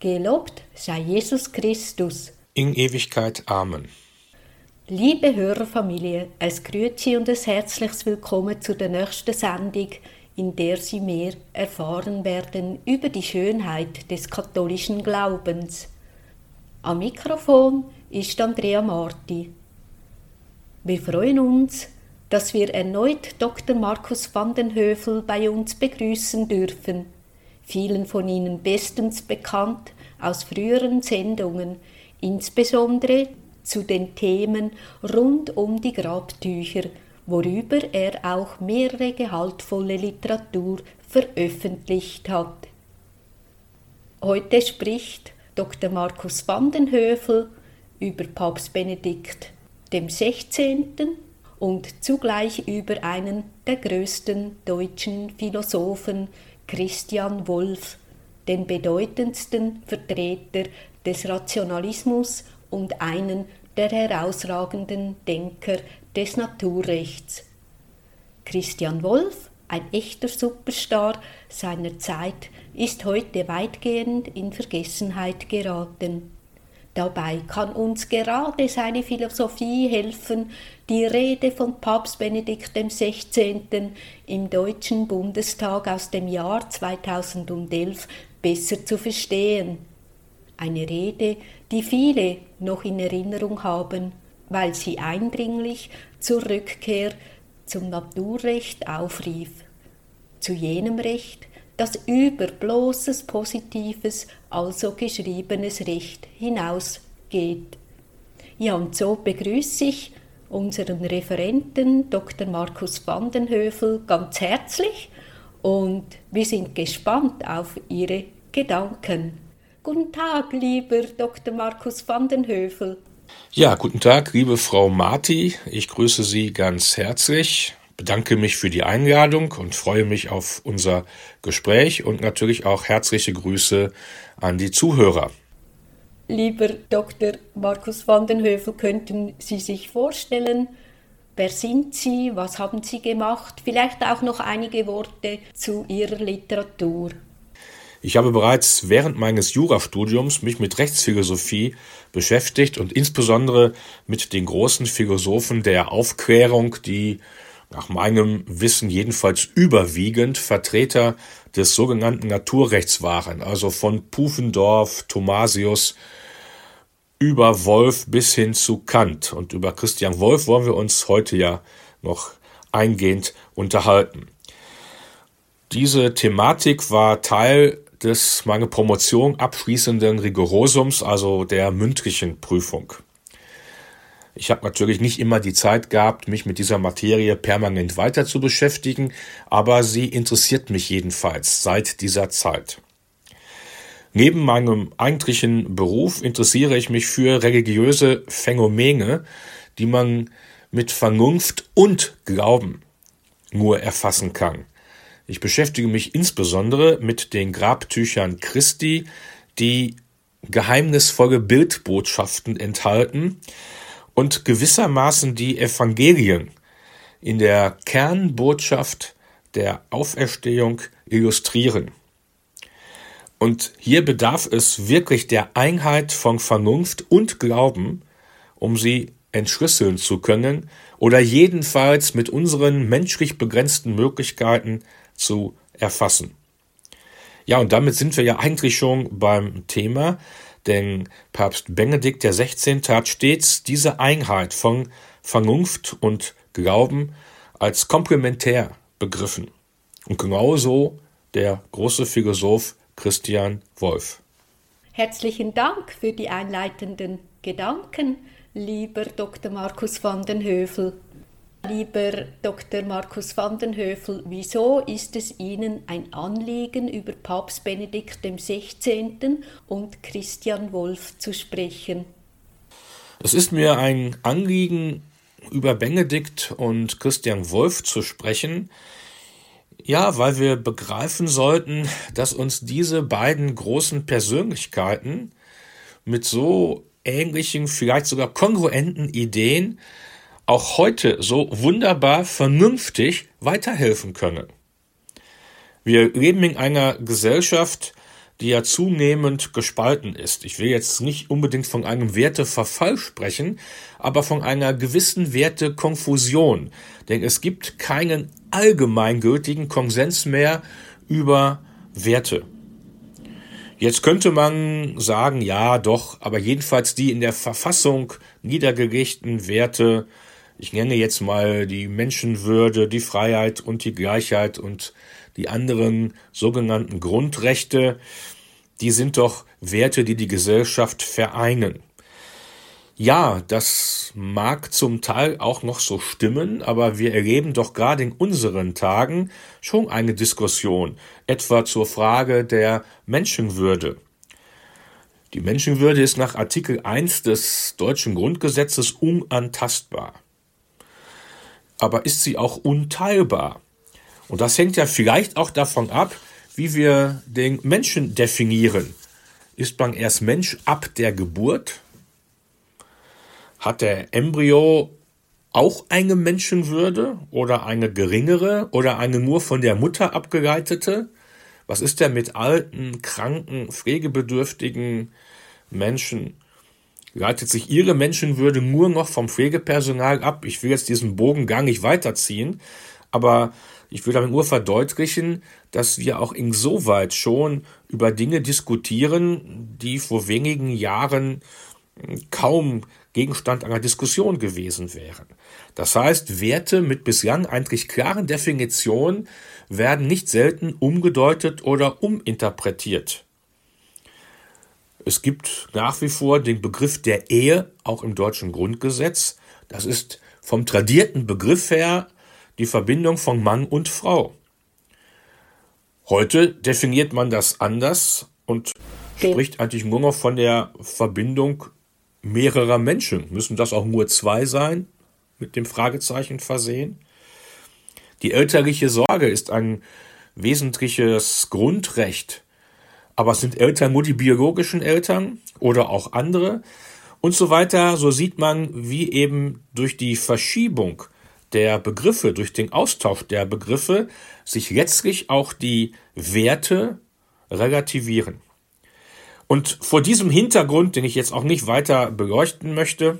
Gelobt sei Jesus Christus. In Ewigkeit. Amen. Liebe Hörerfamilie, es grüßt Sie und ein herzliches Willkommen zu der nächsten Sendung, in der Sie mehr erfahren werden über die Schönheit des katholischen Glaubens. Am Mikrofon ist Andrea Marti. Wir freuen uns, dass wir erneut Dr. Markus van den Hövell bei uns begrüßen dürfen. Vielen von Ihnen bestens bekannt aus früheren Sendungen, insbesondere zu den Themen rund um die Grabtücher, worüber er auch mehrere gehaltvolle Literatur veröffentlicht hat. Heute spricht Dr. Markus van den Hövell über Papst Benedikt XVI. Und zugleich über einen der größten deutschen Philosophen, Christian Wolff, den bedeutendsten Vertreter des Rationalismus und einen der herausragenden Denker des Naturrechts. Christian Wolff, ein echter Superstar seiner Zeit, ist heute weitgehend in Vergessenheit geraten. Dabei kann uns gerade seine Philosophie helfen, die Rede von Papst Benedikt XVI. Im Deutschen Bundestag aus dem Jahr 2011 besser zu verstehen. Eine Rede, die viele noch in Erinnerung haben, weil sie eindringlich zur Rückkehr zum Naturrecht aufrief. Zu jenem Recht, das über bloßes Positives, also geschriebenes Recht hinausgeht. Ja, und so begrüße ich unseren Referenten Dr. Markus van den Hövell ganz herzlich und wir sind gespannt auf Ihre Gedanken. Guten Tag, lieber Dr. Markus van den Hövell. Ja, guten Tag, liebe Frau Marti. Ich grüße Sie ganz herzlich, bedanke mich für die Einladung und freue mich auf unser Gespräch und natürlich auch herzliche Grüße an die Zuhörer. Lieber Dr. Markus van den Hövell, könnten Sie sich vorstellen, wer sind Sie, was haben Sie gemacht? Vielleicht auch noch einige Worte zu Ihrer Literatur. Ich habe bereits während meines Jurastudiums mich mit Rechtsphilosophie beschäftigt und insbesondere mit den großen Philosophen der Aufklärung, die nach meinem Wissen jedenfalls überwiegend Vertreter des sogenannten Naturrechts waren, also von Pufendorf, Thomasius, über Wolff bis hin zu Kant. Und über Christian Wolff wollen wir uns heute ja noch eingehend unterhalten. Diese Thematik war Teil des meine Promotion abschließenden Rigorosums, also der mündlichen Prüfung. Ich habe natürlich nicht immer die Zeit gehabt, mich mit dieser Materie permanent weiter zu beschäftigen, aber sie interessiert mich jedenfalls seit dieser Zeit. Neben meinem eigentlichen Beruf interessiere ich mich für religiöse Phänomene, die man mit Vernunft und Glauben nur erfassen kann. Ich beschäftige mich insbesondere mit den Grabtüchern Christi, die geheimnisvolle Bildbotschaften enthalten und gewissermaßen die Evangelien in der Kernbotschaft der Auferstehung illustrieren. Und hier bedarf es wirklich der Einheit von Vernunft und Glauben, um sie entschlüsseln zu können oder jedenfalls mit unseren menschlich begrenzten Möglichkeiten zu erfassen. Ja, und damit sind wir ja eigentlich schon beim Thema, denn Papst Benedikt XVI. Hat stets diese Einheit von Vernunft und Glauben als komplementär begriffen. Und genauso der große Philosoph Christian Wolff. Herzlichen Dank für die einleitenden Gedanken, lieber Dr. Markus van den Hövell. Lieber Dr. Markus van den Hövell, wieso ist es Ihnen ein Anliegen, über Papst Benedikt XVI. Und Christian Wolff zu sprechen? Es ist mir ein Anliegen, über Benedikt und Christian Wolff zu sprechen, ja, weil wir begreifen sollten, dass uns diese beiden großen Persönlichkeiten mit so ähnlichen, vielleicht sogar kongruenten Ideen auch heute so wunderbar vernünftig weiterhelfen können. Wir leben in einer Gesellschaft, die ja zunehmend gespalten ist. Ich will jetzt nicht unbedingt von einem Werteverfall sprechen, aber von einer gewissen Wertekonfusion. Denn es gibt keinen allgemeingültigen Konsens mehr über Werte. Jetzt könnte man sagen, ja doch, aber jedenfalls die in der Verfassung niedergelegten Werte, ich nenne jetzt mal die Menschenwürde, die Freiheit und die Gleichheit und die anderen sogenannten Grundrechte, die sind doch Werte, die die Gesellschaft vereinen. Ja, das mag zum Teil auch noch so stimmen, aber wir erleben doch gerade in unseren Tagen schon eine Diskussion, etwa zur Frage der Menschenwürde. Die Menschenwürde ist nach Artikel 1 des deutschen Grundgesetzes unantastbar. Aber ist sie auch unteilbar? Und das hängt ja vielleicht auch davon ab, wie wir den Menschen definieren. Ist man erst Mensch ab der Geburt? Hat der Embryo auch eine Menschenwürde oder eine geringere oder eine nur von der Mutter abgeleitete? Was ist denn mit alten, kranken, pflegebedürftigen Menschen? Leitet sich ihre Menschenwürde nur noch vom Pflegepersonal ab? Ich will jetzt diesen Bogen gar nicht weiterziehen, aber ich will damit nur verdeutlichen, dass wir auch insoweit schon über Dinge diskutieren, die vor wenigen Jahren kaum Gegenstand einer Diskussion gewesen wären. Das heißt, Werte mit bislang eigentlich klaren Definitionen werden nicht selten umgedeutet oder uminterpretiert. Es gibt nach wie vor den Begriff der Ehe, auch im deutschen Grundgesetz. Das ist vom tradierten Begriff her die Verbindung von Mann und Frau. Heute definiert man das anders und spricht eigentlich nur noch von der Verbindung mehrerer Menschen. Müssen das auch nur 2 sein? Mit dem Fragezeichen versehen. Die elterliche Sorge ist ein wesentliches Grundrecht. Aber sind Eltern nur die biologischen Eltern oder auch andere? Und so weiter. So sieht man, wie eben durch die Verschiebung der Begriffe, durch den Austausch der Begriffe, sich letztlich auch die Werte relativieren. Und vor diesem Hintergrund, den ich jetzt auch nicht weiter beleuchten möchte,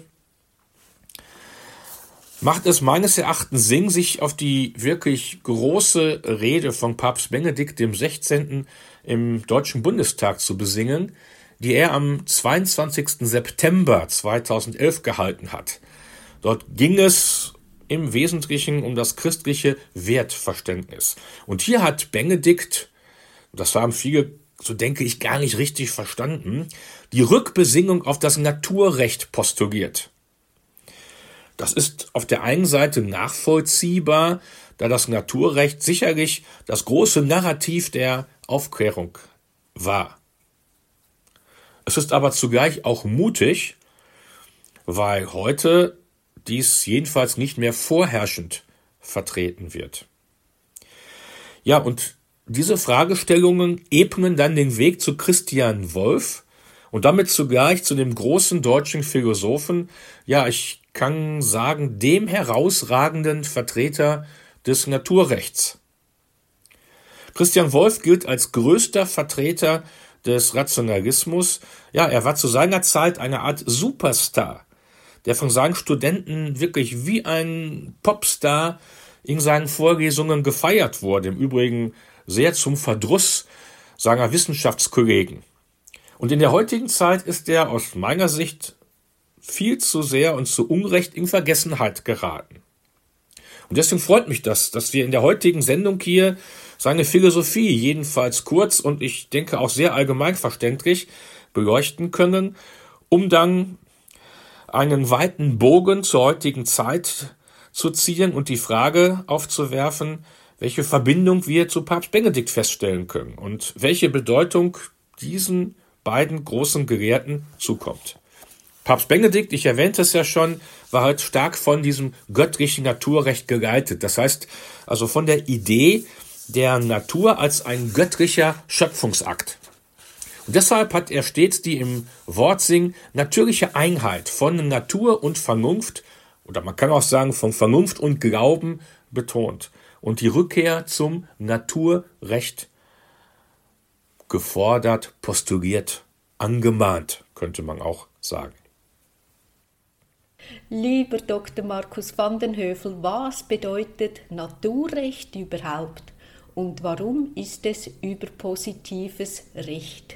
macht es meines Erachtens Sinn, sich auf die wirklich große Rede von Papst Benedikt XVI. Im Deutschen Bundestag zu besinnen, die er am 22. September 2011 gehalten hat. Dort ging es im Wesentlichen um das christliche Wertverständnis. Und hier hat Benedikt, das haben viele, so denke ich, gar nicht richtig verstanden, die Rückbesinnung auf das Naturrecht postuliert. Das ist auf der einen Seite nachvollziehbar, da das Naturrecht sicherlich das große Narrativ der Aufklärung war. Es ist aber zugleich auch mutig, weil heute dies jedenfalls nicht mehr vorherrschend vertreten wird. Ja, und diese Fragestellungen ebnen dann den Weg zu Christian Wolff und damit zugleich zu dem großen deutschen Philosophen, ja, ich kann sagen, dem herausragenden Vertreter des Naturrechts. Christian Wolff gilt als größter Vertreter des Rationalismus. Ja, er war zu seiner Zeit eine Art Superstar, der von seinen Studenten wirklich wie ein Popstar in seinen Vorlesungen gefeiert wurde. Im Übrigen sehr zum Verdruss seiner Wissenschaftskollegen. Und in der heutigen Zeit ist er aus meiner Sicht viel zu sehr und zu Unrecht in Vergessenheit geraten. Und deswegen freut mich das, dass wir in der heutigen Sendung hier seine Philosophie jedenfalls kurz und ich denke auch sehr allgemeinverständlich beleuchten können, um dann einen weiten Bogen zur heutigen Zeit zu ziehen und die Frage aufzuwerfen, welche Verbindung wir zu Papst Benedikt feststellen können und welche Bedeutung diesen beiden großen Gelehrten zukommt. Papst Benedikt, ich erwähnte es ja schon, war halt stark von diesem göttlichen Naturrecht geleitet. Das heißt, also von der Idee der Natur als ein göttlicher Schöpfungsakt. Und deshalb hat er stets die im Wortsinn natürliche Einheit von Natur und Vernunft, oder man kann auch sagen von Vernunft und Glauben betont und die Rückkehr zum Naturrecht gefordert, postuliert, angemahnt, könnte man auch sagen. Lieber Dr. Markus van den Hövell, was bedeutet Naturrecht überhaupt und warum ist es überpositives Recht?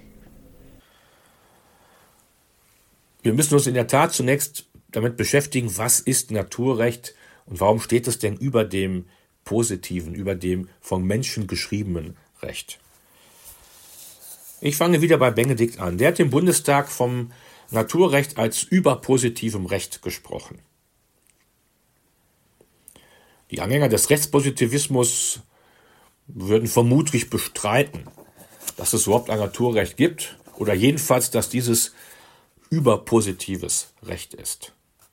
Wir müssen uns in der Tat zunächst damit beschäftigen, was ist Naturrecht und warum steht es denn über dem positiven, über dem von Menschen geschriebenen Recht. Ich fange wieder bei Benedikt an. Der hat im Bundestag vom Naturrecht als überpositivem Recht gesprochen. Die Anhänger des Rechtspositivismus würden vermutlich bestreiten, dass es überhaupt ein Naturrecht gibt oder jedenfalls, dass dieses überpositives Recht ist.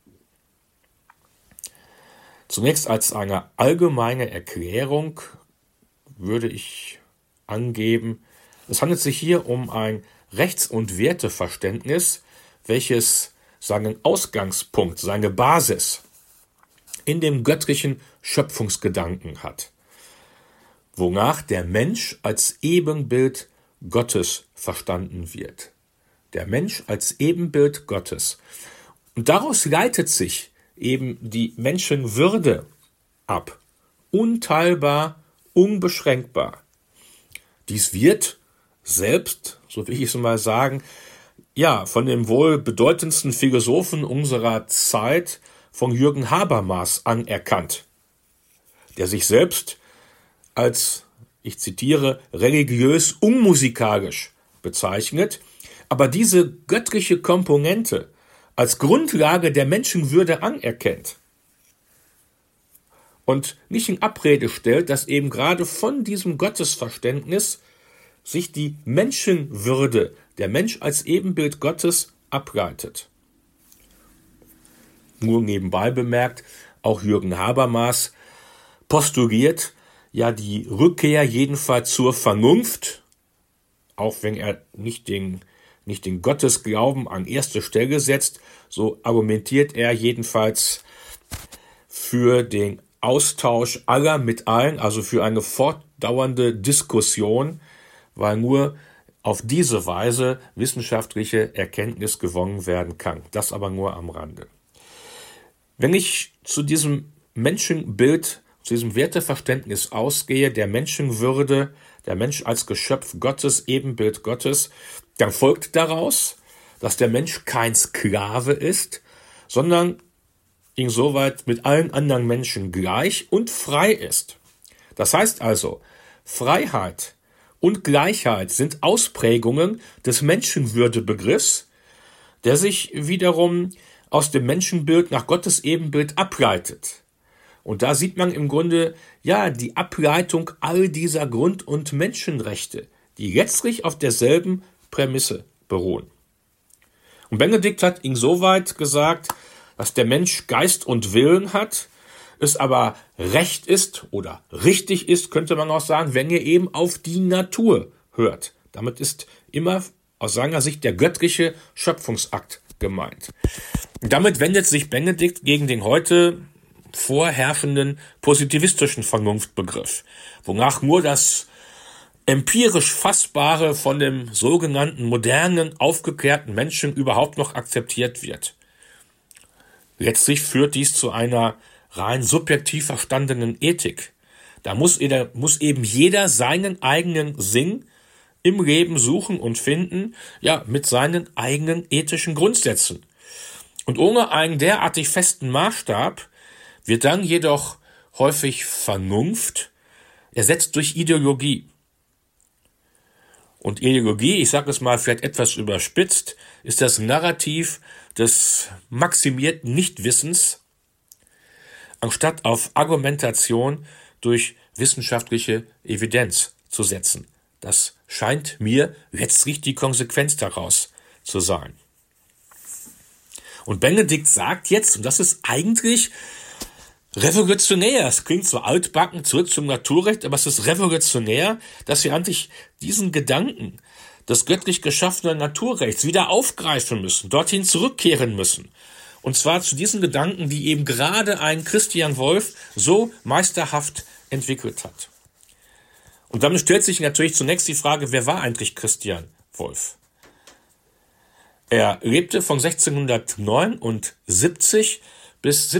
Zunächst als eine allgemeine Erklärung würde ich angeben, es handelt sich hier um ein Rechts- und Werteverständnis, welches seinen Ausgangspunkt, seine Basis in dem göttlichen Schöpfungsgedanken hat, wonach der Mensch als Ebenbild Gottes verstanden wird. Der Mensch als Ebenbild Gottes. Und daraus leitet sich eben die Menschenwürde ab. Unteilbar, unbeschränkbar. Dies wird selbst, so will ich es mal sagen, ja, von dem wohl bedeutendsten Philosophen unserer Zeit, von Jürgen Habermas, anerkannt, der sich selbst als, ich zitiere, religiös unmusikalisch bezeichnet, aber diese göttliche Komponente als Grundlage der Menschenwürde anerkennt und nicht in Abrede stellt, dass eben gerade von diesem Gottesverständnis sich die Menschenwürde, der Mensch als Ebenbild Gottes, ableitet. Nur nebenbei bemerkt, auch Jürgen Habermas postuliert ja die Rückkehr jedenfalls zur Vernunft, auch wenn er nicht den Gottesglauben an erste Stelle setzt, so argumentiert er jedenfalls für den Austausch aller mit allen, also für eine fortdauernde Diskussion, weil nur auf diese Weise wissenschaftliche Erkenntnis gewonnen werden kann. Das aber nur am Rande. Wenn ich zu diesem Menschenbild, zu diesem Werteverständnis ausgehe, der Menschenwürde, der Mensch als Geschöpf Gottes, Ebenbild Gottes, dann folgt daraus, dass der Mensch kein Sklave ist, sondern insoweit mit allen anderen Menschen gleich und frei ist. Das heißt also, Freiheit und Gleichheit sind Ausprägungen des Menschenwürdebegriffs, der sich wiederum aus dem Menschenbild nach Gottes Ebenbild ableitet. Und da sieht man im Grunde ja die Ableitung all dieser Grund- und Menschenrechte, die letztlich auf derselben Prämisse beruhen. Und Benedikt hat insoweit gesagt, dass der Mensch Geist und Willen hat, es aber recht ist oder richtig ist, könnte man auch sagen, wenn er eben auf die Natur hört. Damit ist immer aus seiner Sicht der göttliche Schöpfungsakt gemeint. Und damit wendet sich Benedikt gegen den heute vorherrschenden positivistischen Vernunftbegriff, wonach nur das empirisch Fassbare von dem sogenannten modernen, aufgeklärten Menschen überhaupt noch akzeptiert wird. Letztlich führt dies zu einer rein subjektiv verstandenen Ethik. Da muss eben jeder seinen eigenen Sinn im Leben suchen und finden, ja, mit seinen eigenen ethischen Grundsätzen. Und ohne einen derartig festen Maßstab wird dann jedoch häufig Vernunft ersetzt durch Ideologie. Und Ideologie, ich sage es mal vielleicht etwas überspitzt, ist das Narrativ des maximierten Nichtwissens, anstatt auf Argumentation durch wissenschaftliche Evidenz zu setzen. Das scheint mir letztlich die Konsequenz daraus zu sein. Und Benedikt sagt jetzt, und das ist eigentlich revolutionär, es klingt so altbacken, zurück zum Naturrecht, aber es ist revolutionär, dass wir eigentlich diesen Gedanken des göttlich geschaffenen Naturrechts wieder aufgreifen müssen, dorthin zurückkehren müssen. Und zwar zu diesen Gedanken, die eben gerade ein Christian Wolff so meisterhaft entwickelt hat. Und damit stellt sich natürlich zunächst die Frage, wer war eigentlich Christian Wolff? Er lebte von 1679 bis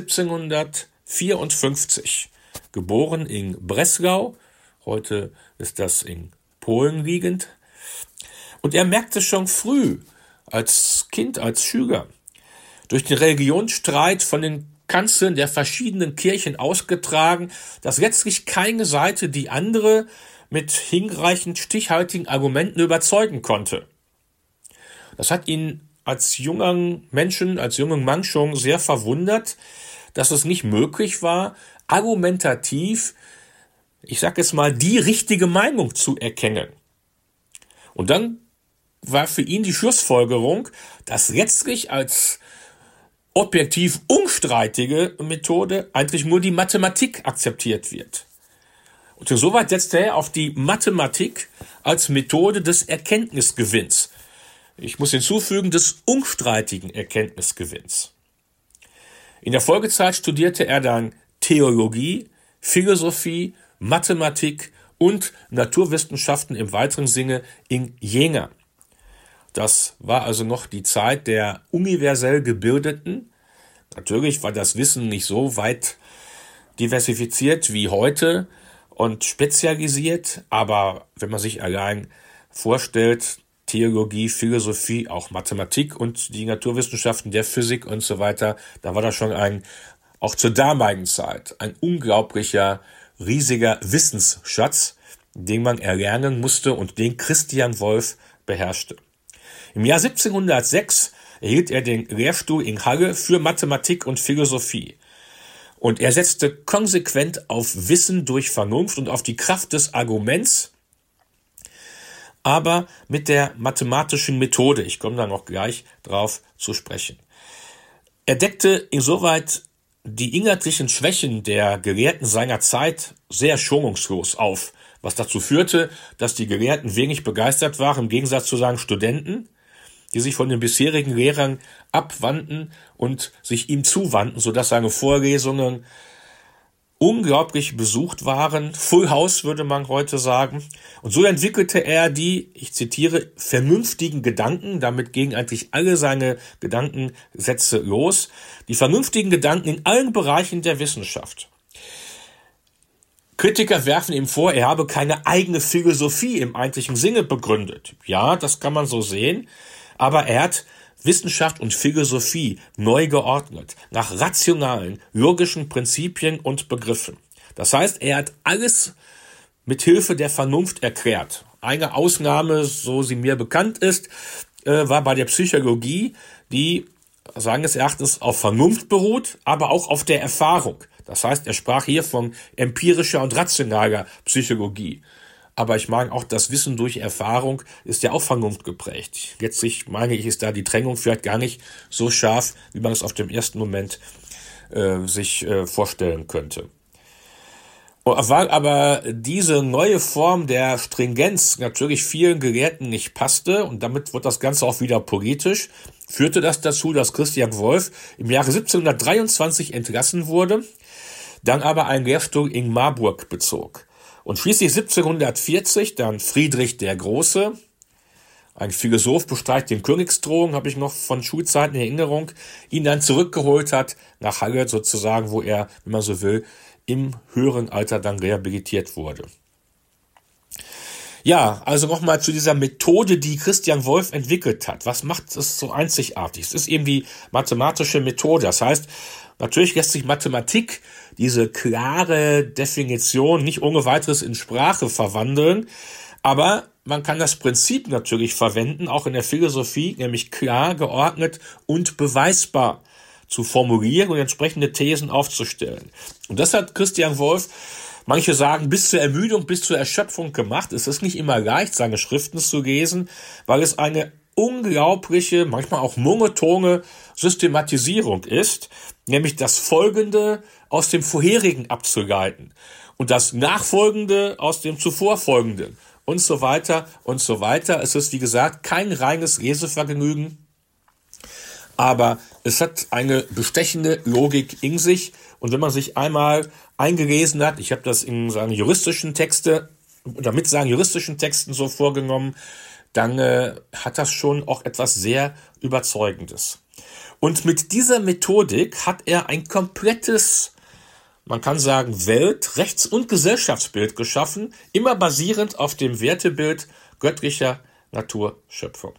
1754, geboren in Breslau, heute ist das in Polen liegend. Und er merkte schon früh, als Kind, als Schüler, durch den Religionsstreit von den Kanzeln der verschiedenen Kirchen ausgetragen, dass letztlich keine Seite die andere mit hinreichend stichhaltigen Argumenten überzeugen konnte. Das hat ihn als jungen Menschen, als jungen Mann schon sehr verwundert, dass es nicht möglich war, argumentativ, ich sage jetzt mal, die richtige Meinung zu erkennen. Und dann war für ihn die Schlussfolgerung, dass letztlich als objektiv unstreitige Methode eigentlich nur die Mathematik akzeptiert wird. Und insoweit setzte er auf die Mathematik als Methode des Erkenntnisgewinns. Ich muss hinzufügen, des unstreitigen Erkenntnisgewinns. In der Folgezeit studierte er dann Theologie, Philosophie, Mathematik und Naturwissenschaften im weiteren Sinne in Jena. Das war also noch die Zeit der universell Gebildeten. Natürlich war das Wissen nicht so weit diversifiziert wie heute und spezialisiert, aber wenn man sich allein vorstellt, Theologie, Philosophie, auch Mathematik und die Naturwissenschaften der Physik und so weiter, da war das schon auch zur damaligen Zeit, ein unglaublicher, riesiger Wissensschatz, den man erlernen musste und den Christian Wolff beherrschte. Im Jahr 1706 erhielt er den Lehrstuhl in Halle für Mathematik und Philosophie. Und er setzte konsequent auf Wissen durch Vernunft und auf die Kraft des Arguments, aber mit der mathematischen Methode. Ich komme da noch gleich drauf zu sprechen. Er deckte insoweit die inhaltlichen Schwächen der Gelehrten seiner Zeit sehr schonungslos auf, was dazu führte, dass die Gelehrten wenig begeistert waren, im Gegensatz zu seinen Studenten, die sich von den bisherigen Lehrern abwandten und sich ihm zuwandten, sodass seine Vorlesungen unglaublich besucht waren. Full House würde man heute sagen. Und so entwickelte er die, ich zitiere, vernünftigen Gedanken, damit gingen eigentlich alle seine Gedankensätze los, die vernünftigen Gedanken in allen Bereichen der Wissenschaft. Kritiker werfen ihm vor, er habe keine eigene Philosophie im eigentlichen Sinne begründet. Ja, das kann man so sehen, aber er hat Wissenschaft und Philosophie neu geordnet, nach rationalen, logischen Prinzipien und Begriffen. Das heißt, er hat alles mit Hilfe der Vernunft erklärt. Eine Ausnahme, so sie mir bekannt ist, war bei der Psychologie, die seines Erachtens auf Vernunft beruht, aber auch auf der Erfahrung. Das heißt, er sprach hier von empirischer und rationaler Psychologie. Aber ich meine auch, das Wissen durch Erfahrung ist ja auch Vernunft geprägt. Letztlich meine ich, ist da die Trennung vielleicht gar nicht so scharf, wie man es auf dem ersten Moment sich vorstellen könnte. Weil aber diese neue Form der Stringenz natürlich vielen Gelehrten nicht passte, und damit wird das Ganze auch wieder politisch, führte das dazu, dass Christian Wolff im Jahre 1723 entlassen wurde, dann aber einen Lehrstuhl in Marburg bezog. Und schließlich 1740 dann Friedrich der Große, ein Philosoph, besteigt den Königsthron, habe ich noch von Schulzeiten in Erinnerung, ihn dann zurückgeholt hat nach Halle sozusagen, wo er, wenn man so will, im höheren Alter dann rehabilitiert wurde. Ja, also nochmal zu dieser Methode, die Christian Wolff entwickelt hat. Was macht es so einzigartig? Es ist eben die mathematische Methode. Das heißt, natürlich lässt sich Mathematik, diese klare Definition, nicht ohne weiteres in Sprache verwandeln, aber man kann das Prinzip natürlich verwenden, auch in der Philosophie, nämlich klar, geordnet und beweisbar zu formulieren und entsprechende Thesen aufzustellen. Und das hat Christian Wolff, manche sagen, bis zur Ermüdung, bis zur Erschöpfung gemacht. Es ist nicht immer leicht, seine Schriften zu lesen, weil es eine unglaubliche, manchmal auch monotone Systematisierung ist, nämlich das Folgende aus dem Vorherigen abzuleiten und das Nachfolgende aus dem Zuvorfolgenden und so weiter und so weiter. Es ist, wie gesagt, kein reines Lesevergnügen, aber es hat eine bestechende Logik in sich. Und wenn man sich einmal eingelesen hat, ich habe das in seine juristischen Texte oder mit seinen juristischen Texten so vorgenommen, dann hat das schon auch etwas sehr Überzeugendes. Und mit dieser Methodik hat er ein komplettes, man kann sagen, Welt-, Rechts- und Gesellschaftsbild geschaffen, immer basierend auf dem Wertebild göttlicher Naturschöpfung.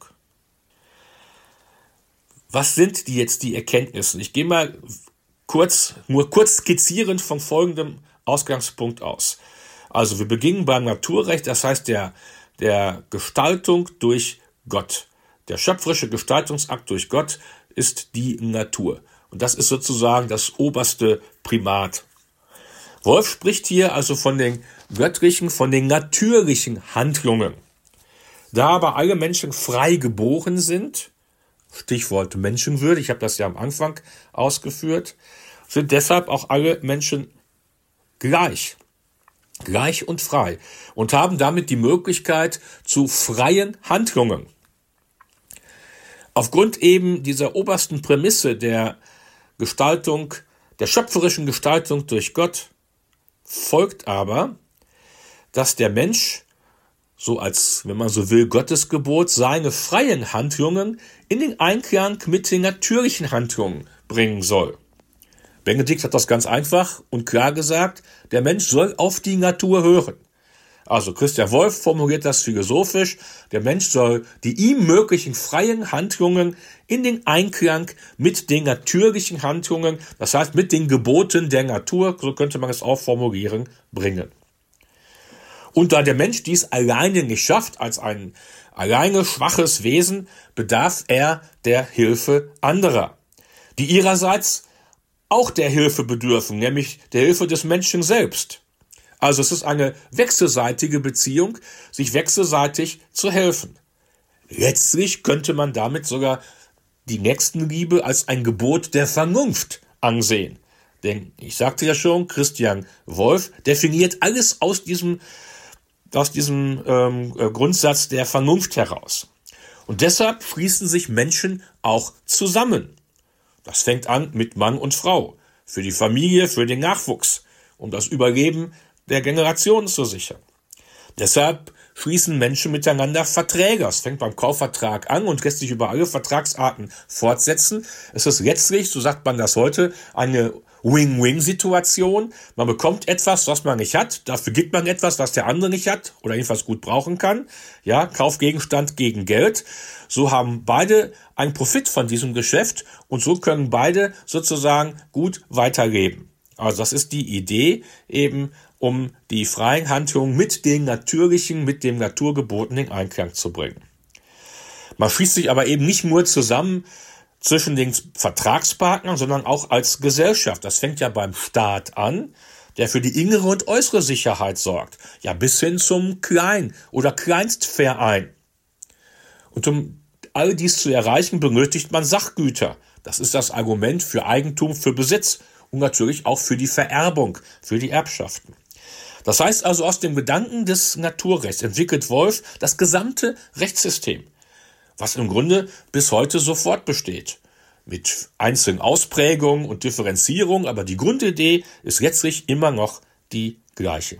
Was sind die Erkenntnisse? Ich gehe mal nur kurz skizzierend von folgendem Ausgangspunkt aus. Also wir beginnen beim Naturrecht, das heißt der Gestaltung durch Gott. Der schöpferische Gestaltungsakt durch Gott ist die Natur. Und das ist sozusagen das oberste Primat. Wolf spricht hier also von den göttlichen, von den natürlichen Handlungen. Da aber alle Menschen frei geboren sind, Stichwort Menschenwürde, ich habe das ja am Anfang ausgeführt, sind deshalb auch alle Menschen gleich und frei und haben damit die Möglichkeit zu freien Handlungen. Aufgrund eben dieser obersten Prämisse der Gestaltung, der schöpferischen Gestaltung durch Gott, folgt aber, dass der Mensch, so als, wenn man so will, Gottesgebot, seine freien Handlungen in den Einklang mit den natürlichen Handlungen bringen soll. Benedikt hat das ganz einfach und klar gesagt, der Mensch soll auf die Natur hören. Also Christian Wolff formuliert das philosophisch, der Mensch soll die ihm möglichen freien Handlungen in den Einklang mit den natürlichen Handlungen, das heißt mit den Geboten der Natur, so könnte man es auch formulieren, bringen. Und da der Mensch dies alleine nicht schafft, als ein alleine schwaches Wesen, bedarf er der Hilfe anderer, die ihrerseits auch der Hilfe bedürfen, nämlich der Hilfe des Menschen selbst. Also es ist eine wechselseitige Beziehung, sich wechselseitig zu helfen. Letztlich könnte man damit sogar die Nächstenliebe als ein Gebot der Vernunft ansehen. Denn ich sagte ja schon, Christian Wolff definiert alles aus diesem Grundsatz der Vernunft heraus. Und deshalb schließen sich Menschen auch zusammen. Das fängt an mit Mann und Frau, für die Familie, für den Nachwuchs, um das Überleben der Generationen zu sichern. Deshalb schließen Menschen miteinander Verträge. Es fängt beim Kaufvertrag an und lässt sich über alle Vertragsarten fortsetzen. Es ist letztlich, so sagt man das heute, eine Win-Win-Situation. Man bekommt etwas, was man nicht hat. Dafür gibt man etwas, was der andere nicht hat oder jedenfalls gut brauchen kann. Ja, Kaufgegenstand gegen Geld. So haben beide einen Profit von diesem Geschäft und so können beide sozusagen gut weiterleben. Also das ist die Idee eben, um die freien Handlungen mit den natürlichen, mit dem Naturgeboten in Einklang zu bringen. Man schließt sich aber eben nicht nur zusammen zwischen den Vertragspartnern, sondern auch als Gesellschaft. Das fängt ja beim Staat an, der für die innere und äußere Sicherheit sorgt. Ja, bis hin zum Klein- oder Kleinstverein. Und um all dies zu erreichen, benötigt man Sachgüter. Das ist das Argument für Eigentum, für Besitz und natürlich auch für die Vererbung, für die Erbschaften. Das heißt also, aus dem Gedanken des Naturrechts entwickelt Wolff das gesamte Rechtssystem, was im Grunde bis heute sofort besteht. Mit einzelnen Ausprägungen und Differenzierungen, aber die Grundidee ist letztlich immer noch die gleiche.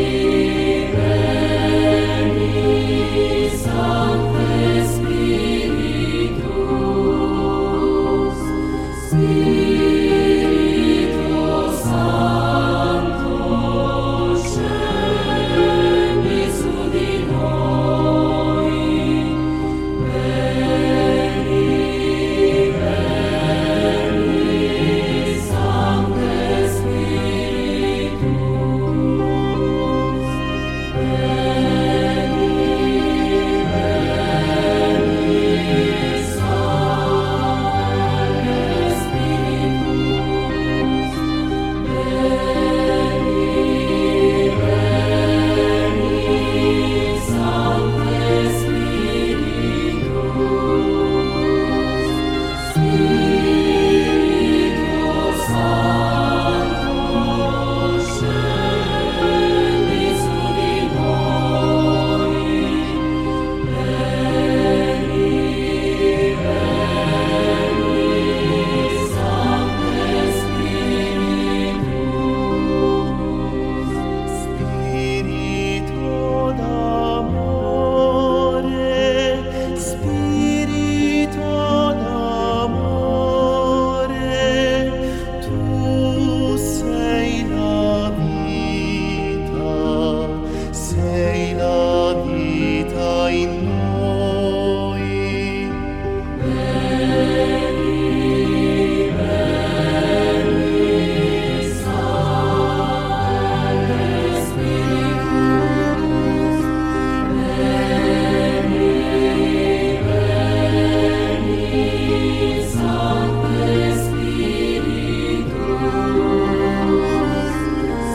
Sancte Spiritus.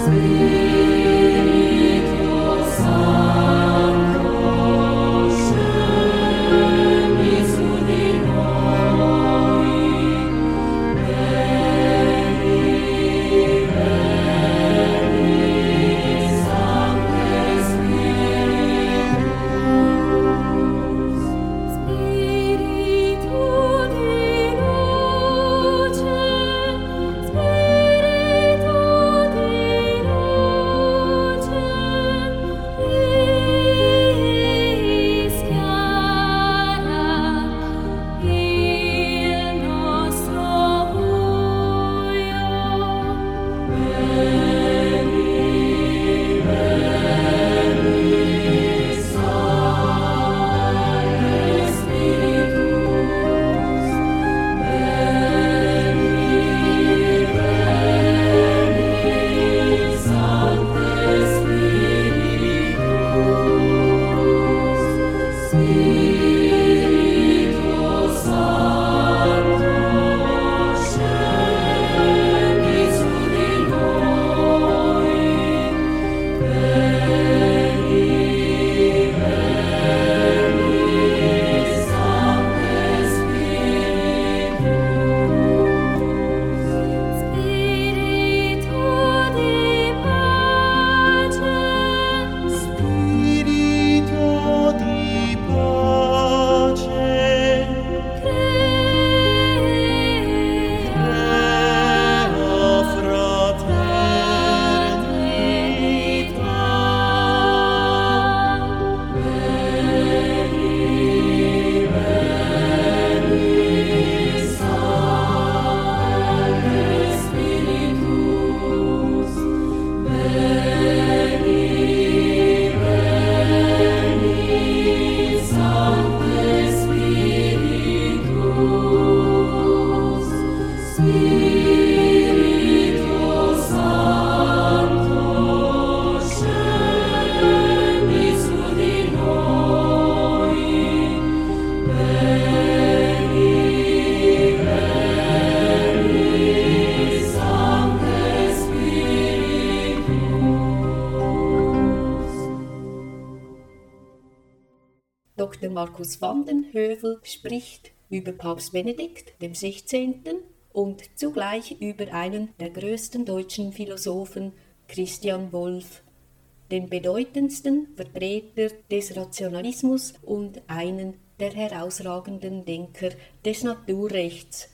Dr. Markus Vandenhövel spricht über Papst Benedikt XVI. Und zugleich über einen der größten deutschen Philosophen, Christian Wolff, den bedeutendsten Vertreter des Rationalismus und einen der herausragenden Denker des Naturrechts.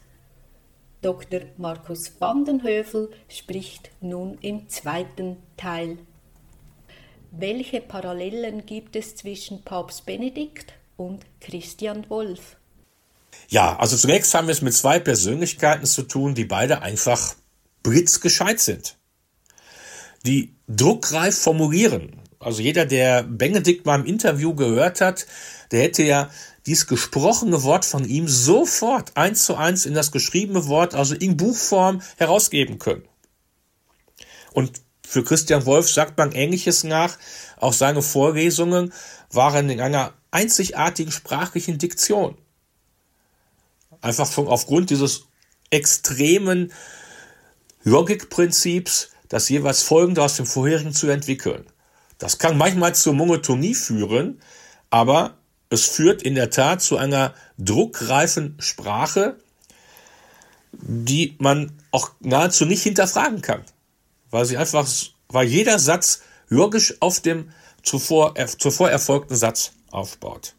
Dr. Markus Vandenhövel spricht nun im zweiten Teil. Welche Parallelen gibt es zwischen Papst Benedikt und Christian Wolff? Ja, also zunächst haben wir es mit zwei Persönlichkeiten zu tun, die beide einfach blitzgescheit sind. Die druckreif formulieren. Also jeder, der Benedikt mal im Interview gehört hat, der hätte ja dieses gesprochene Wort von ihm sofort 1:1 in das geschriebene Wort, also in Buchform, herausgeben können. Und für Christian Wolff sagt man Ähnliches nach. Auch seine Vorlesungen waren in einer einzigartigen sprachlichen Diktion. Einfach schon aufgrund dieses extremen Logikprinzips, das jeweils Folgende aus dem vorherigen zu entwickeln. Das kann manchmal zur Monotonie führen, aber es führt in der Tat zu einer druckreifen Sprache, die man auch nahezu nicht hinterfragen kann, weil jeder Satz logisch auf dem zuvor erfolgten Satz aufbaut.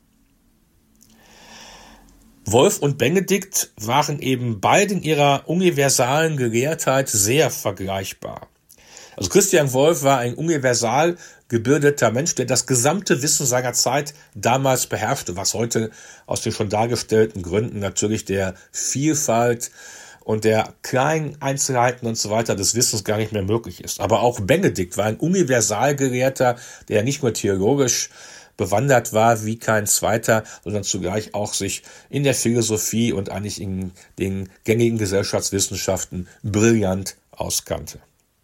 Wolff und Benedikt waren eben beide in ihrer universalen Gelehrtheit sehr vergleichbar. Also Christian Wolff war ein universal gebildeter Mensch, der das gesamte Wissen seiner Zeit damals beherrschte, was heute aus den schon dargestellten Gründen natürlich der Vielfalt und der kleinen Einzelheiten und so weiter des Wissens gar nicht mehr möglich ist. Aber auch Benedikt war ein Universalgelehrter, der nicht nur theologisch bewandert war wie kein zweiter, sondern zugleich auch sich in der Philosophie und eigentlich in den gängigen Gesellschaftswissenschaften brillant auskannte.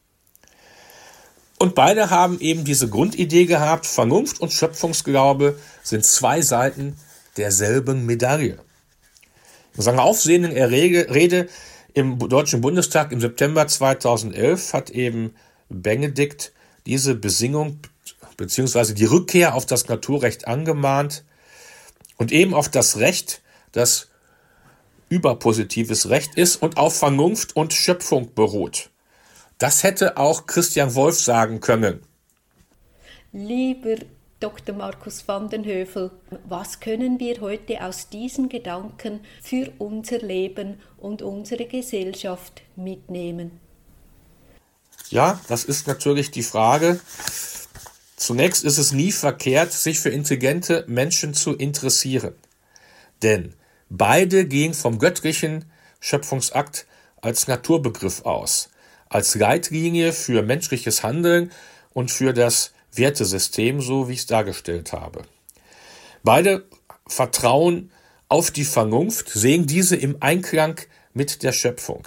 Und beide haben eben diese Grundidee gehabt, Vernunft und Schöpfungsglaube sind zwei Seiten derselben Medaille. In seiner aufsehenden Rede im Deutschen Bundestag im September 2011 hat eben Benedikt diese Besingung bzw. die Rückkehr auf das Naturrecht angemahnt und eben auf das Recht, das überpositives Recht ist und auf Vernunft und Schöpfung beruht. Das hätte auch Christian Wolff sagen können. Lieber Dr. Markus van den Hövell, was können wir heute aus diesen Gedanken für unser Leben und unsere Gesellschaft mitnehmen? Ja, das ist natürlich die Frage. Zunächst ist es nie verkehrt, sich für intelligente Menschen zu interessieren. Denn beide gehen vom göttlichen Schöpfungsakt als Naturbegriff aus, als Leitlinie für menschliches Handeln und für das Wertesystem, so wie ich es dargestellt habe. Beide vertrauen auf die Vernunft, sehen diese im Einklang mit der Schöpfung.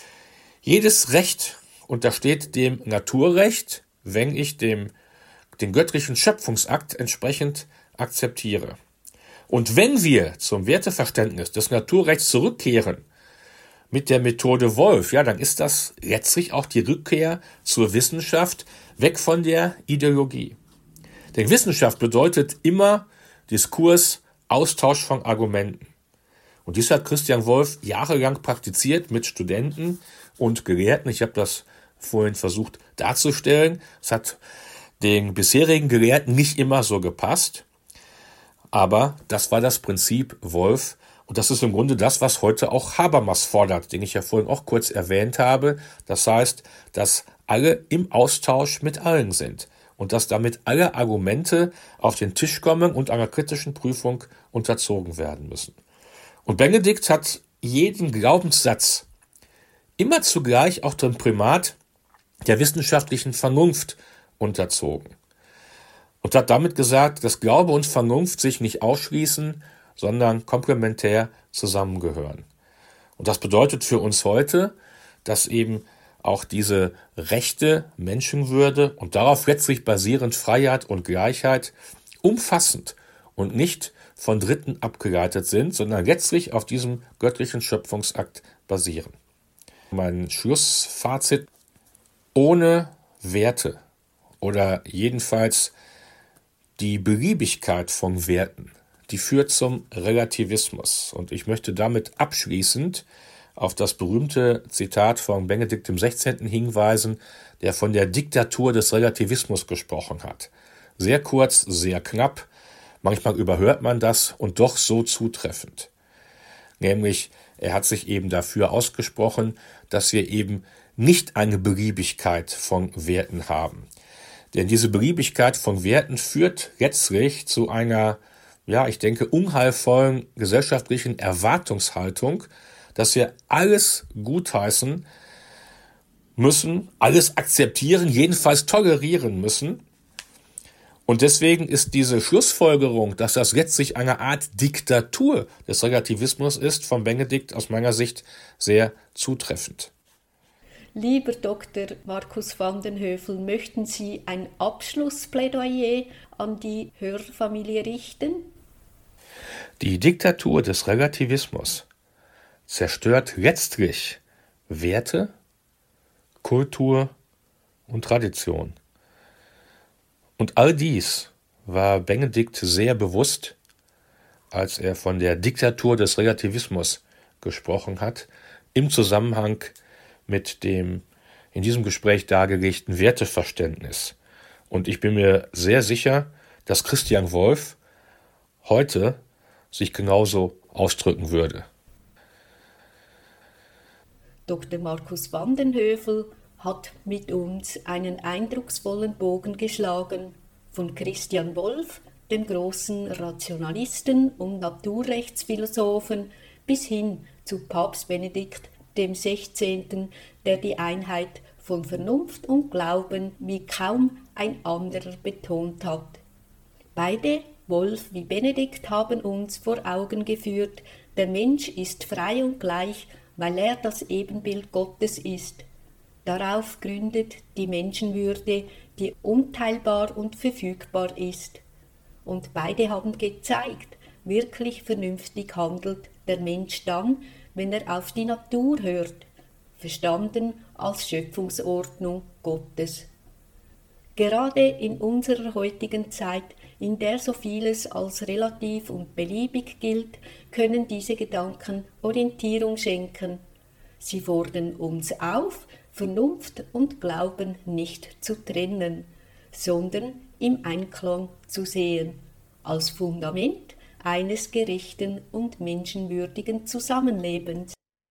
Jedes Recht untersteht dem Naturrecht, wenn ich den göttlichen Schöpfungsakt entsprechend akzeptiere. Und wenn wir zum Werteverständnis des Naturrechts zurückkehren, mit der Methode Wolff, ja, dann ist das letztlich auch die Rückkehr zur Wissenschaft, weg von der Ideologie. Denn Wissenschaft bedeutet immer Diskurs, Austausch von Argumenten. Und dies hat Christian Wolff jahrelang praktiziert mit Studenten und Gelehrten. Ich habe das vorhin versucht darzustellen. Es hat den bisherigen Gelehrten nicht immer so gepasst, aber das war das Prinzip Wolff. Und das ist im Grunde das, was heute auch Habermas fordert, den ich ja vorhin auch kurz erwähnt habe. Das heißt, dass alle im Austausch mit allen sind und dass damit alle Argumente auf den Tisch kommen und einer kritischen Prüfung unterzogen werden müssen. Und Benedikt hat jeden Glaubenssatz immer zugleich auch dem Primat der wissenschaftlichen Vernunft unterzogen und hat damit gesagt, dass Glaube und Vernunft sich nicht ausschließen, sondern komplementär zusammengehören. Und das bedeutet für uns heute, dass eben auch diese Rechte, Menschenwürde und darauf letztlich basierend Freiheit und Gleichheit umfassend und nicht von Dritten abgeleitet sind, sondern letztlich auf diesem göttlichen Schöpfungsakt basieren. Mein Schlussfazit: Ohne Werte oder jedenfalls die Beliebigkeit von Werten, die führt zum Relativismus. Und ich möchte damit abschließend auf das berühmte Zitat von Benedikt XVI. Hinweisen, der von der Diktatur des Relativismus gesprochen hat. Sehr kurz, sehr knapp, manchmal überhört man das und doch so zutreffend. Nämlich, er hat sich eben dafür ausgesprochen, dass wir eben nicht eine Beliebigkeit von Werten haben. Denn diese Beliebigkeit von Werten führt letztlich zu einer, ja, ich denke, unheilvollen gesellschaftlichen Erwartungshaltung, dass wir alles gutheißen müssen, alles akzeptieren, jedenfalls tolerieren müssen. Und deswegen ist diese Schlussfolgerung, dass das letztlich eine Art Diktatur des Relativismus ist, von Benedikt aus meiner Sicht sehr zutreffend. Lieber Dr. Markus van den Hövell, möchten Sie ein Abschlussplädoyer an die Hörerfamilie richten? Die Diktatur des Relativismus zerstört letztlich Werte, Kultur und Tradition. Und all dies war Benedikt sehr bewusst, als er von der Diktatur des Relativismus gesprochen hat, im Zusammenhang mit dem in diesem Gespräch dargelegten Werteverständnis. Und ich bin mir sehr sicher, dass Christian Wolff heute sich genauso ausdrücken würde. Dr. Markus van den Hövell hat mit uns einen eindrucksvollen Bogen geschlagen von Christian Wolff, dem großen Rationalisten und Naturrechtsphilosophen, bis hin zu Papst Benedikt dem 16., der die Einheit von Vernunft und Glauben wie kaum ein anderer betont hat. Beide, Wolff wie Benedikt, haben uns vor Augen geführt, der Mensch ist frei und gleich, weil er das Ebenbild Gottes ist. Darauf gründet die Menschenwürde, die unteilbar und verfügbar ist. Und beide haben gezeigt, wirklich vernünftig handelt der Mensch dann, wenn er auf die Natur hört. verstanden als Schöpfungsordnung Gottes. Gerade in unserer heutigen Zeit, in der so vieles als relativ und beliebig gilt, können diese Gedanken Orientierung schenken. Sie fordern uns auf, Vernunft und Glauben nicht zu trennen, sondern im Einklang zu sehen, als Fundament eines gerechten und menschenwürdigen Zusammenlebens.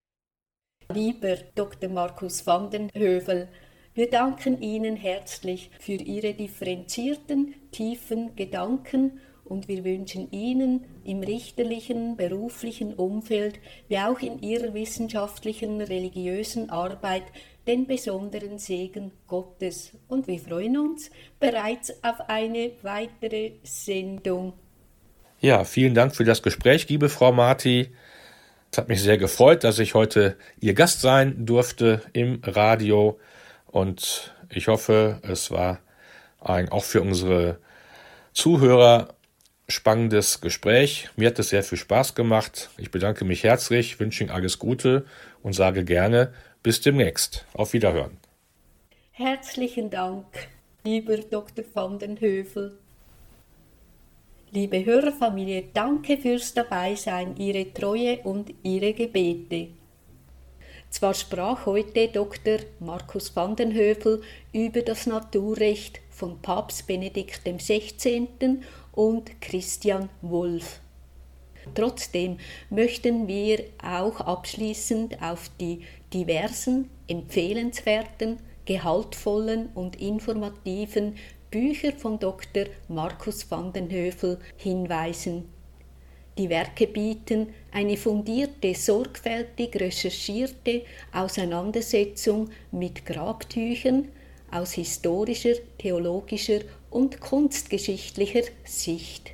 Lieber Dr. Markus van den Hövell, wir danken Ihnen herzlich für Ihre differenzierten, tiefen Gedanken und wir wünschen Ihnen im richterlichen, beruflichen Umfeld wie auch in Ihrer wissenschaftlichen, religiösen Arbeit den besonderen Segen Gottes. Und wir freuen uns bereits auf eine weitere Sendung. Ja, vielen Dank für das Gespräch, liebe Frau Marti. Es hat mich sehr gefreut, dass ich heute Ihr Gast sein durfte im Radio. Und ich hoffe, es war auch für unsere Zuhörer spannendes Gespräch. Mir hat es sehr viel Spaß gemacht. Ich bedanke mich herzlich, wünsche Ihnen alles Gute und sage gerne bis demnächst. Auf Wiederhören. Herzlichen Dank, lieber Dr. van den Hövell. Liebe Hörerfamilie, danke fürs Dabeisein, Ihre Treue und Ihre Gebete. Zwar sprach heute Dr. Markus van den Hövell über das Naturrecht von Papst Benedikt XVI. Und Christian Wolff. Trotzdem möchten wir auch abschließend auf die diversen, empfehlenswerten, gehaltvollen und informativen Bücher von Dr. Markus van den Hövell hinweisen. Die Werke bieten eine fundierte, sorgfältig recherchierte Auseinandersetzung mit Grabtüchern aus historischer, theologischer und kunstgeschichtlicher Sicht.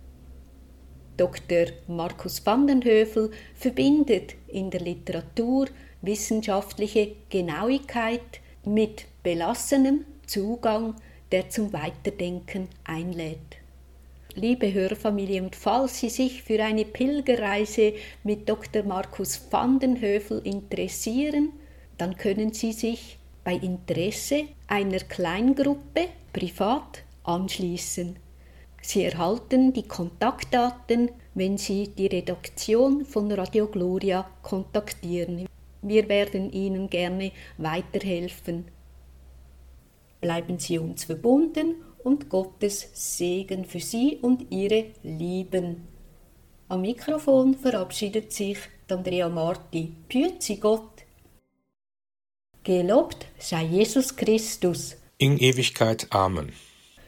Dr. Markus van den Hövell verbindet in der Literatur wissenschaftliche Genauigkeit mit belassenem Zugang, der zum Weiterdenken einlädt. Liebe Hörfamilie, und falls Sie sich für eine Pilgerreise mit Dr. Markus van den Hövell interessieren, dann können Sie sich bei Interesse einer Kleingruppe privat anschließen. Sie erhalten die Kontaktdaten, wenn Sie die Redaktion von Radio Gloria kontaktieren. Wir werden Ihnen gerne weiterhelfen. Bleiben Sie uns verbunden und Gottes Segen für Sie und Ihre Lieben. Am Mikrofon verabschiedet sich Andrea Marti. Püezi Gott. Gelobt sei Jesus Christus. In Ewigkeit. Amen.